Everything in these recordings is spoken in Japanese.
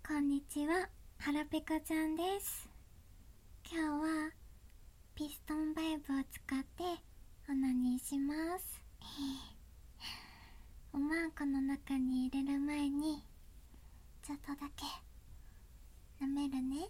こんにちは、はらぺこちゃんです。今日はピストンバイブを使ってオナニーします。おまんこの中に入れる前にちょっとだけ舐めるね。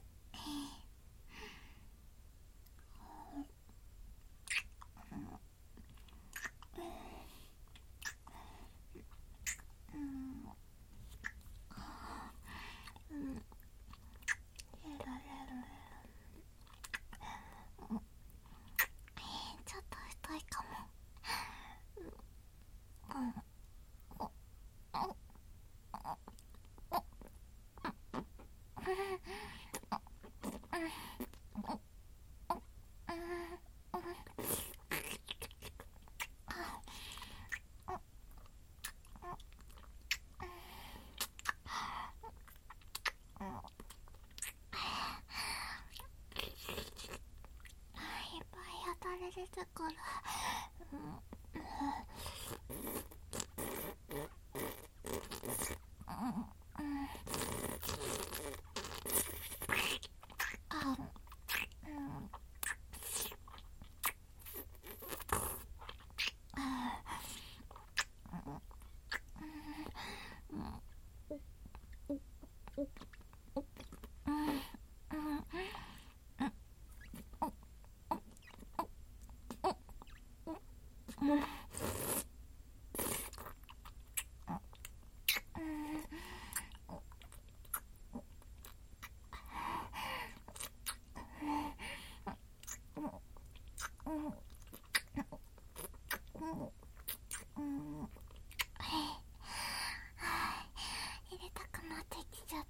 ちょっと太いかも。当たられたから、入れたくなってきちゃった。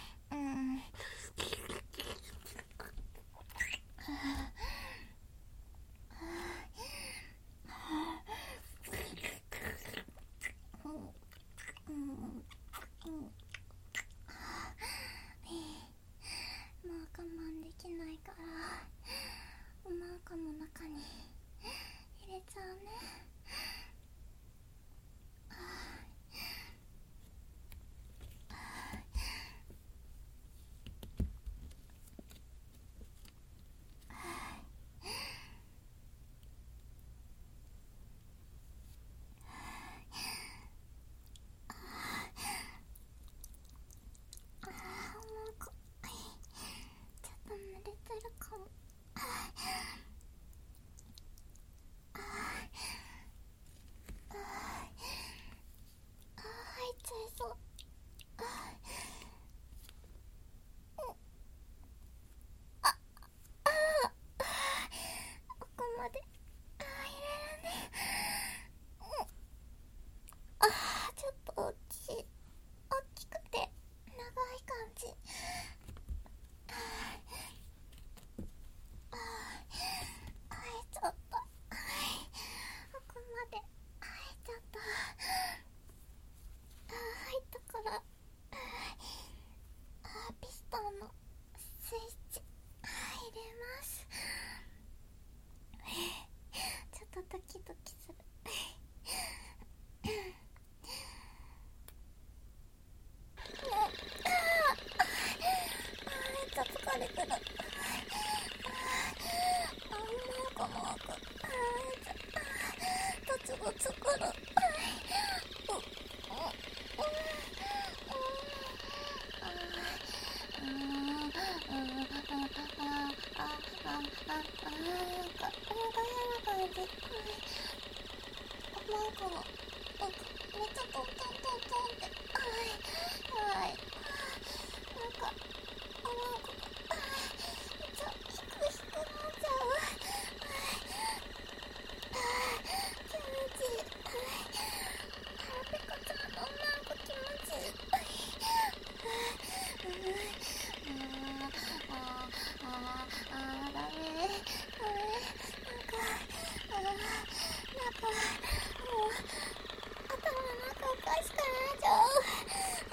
もう我慢できないからおまんこの中に入れちゃうね。ドキドキする。めっちゃ疲れてる。この奥ゴツゴツくる。頭の中おかしくなっちゃう。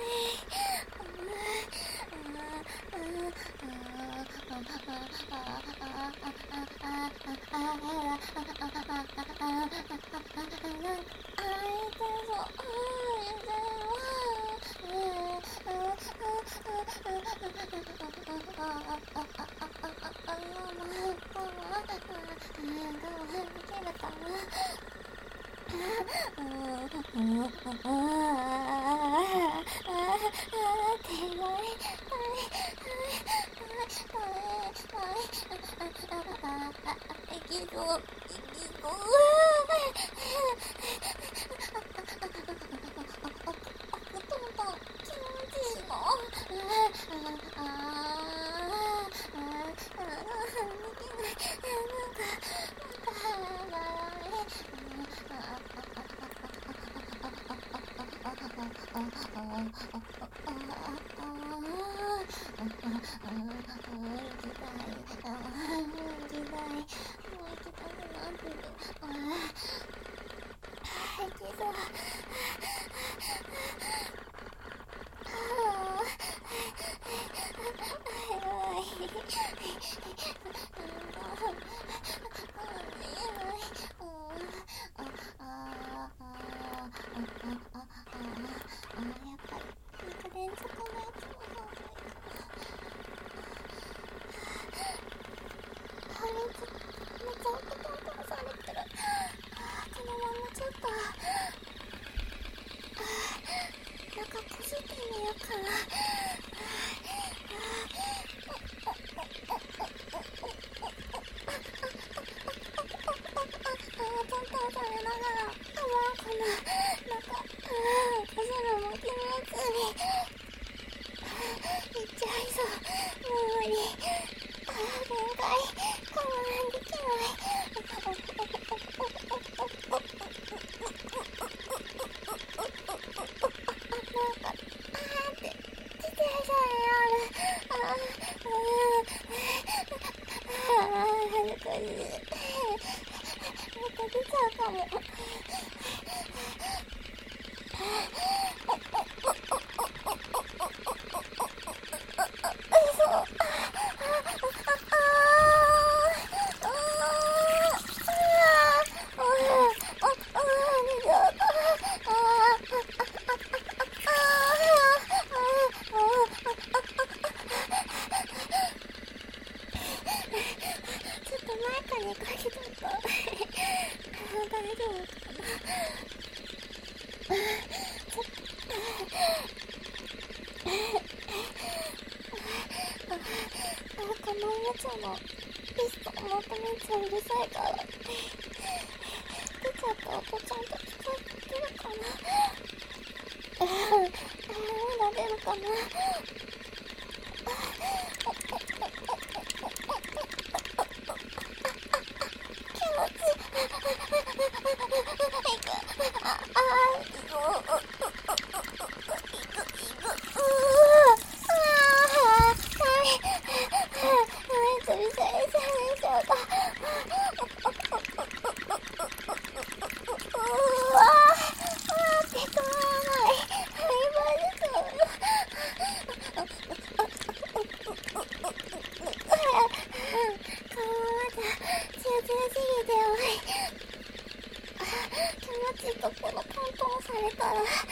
気持ちいいところトントンされたら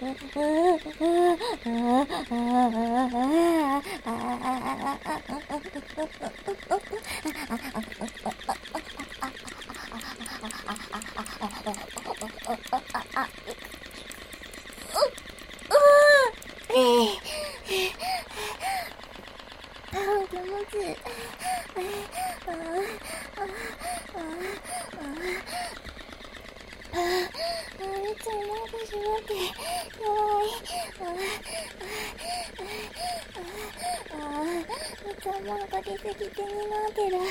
気持ちいい。めっちゃなんかしまって弱い。めっちゃなんか出てきてになってる。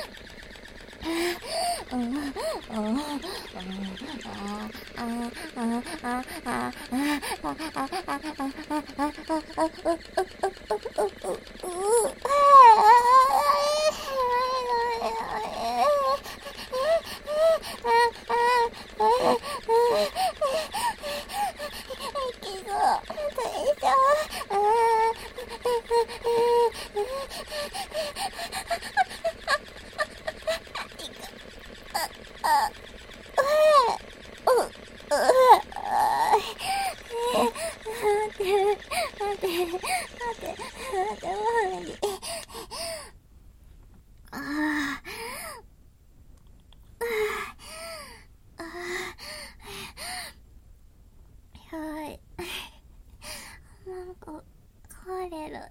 なんか帰れる。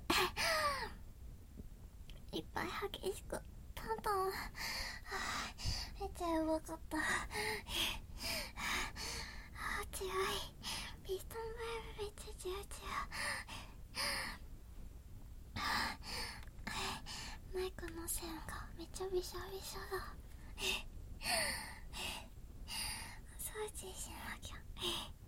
いっぱい激しくトントン。めっちゃやばかった。強い。ピストンバイブめっちゃ強い。マイクの線がめっちゃびしょびしょだ。掃除しなきゃ。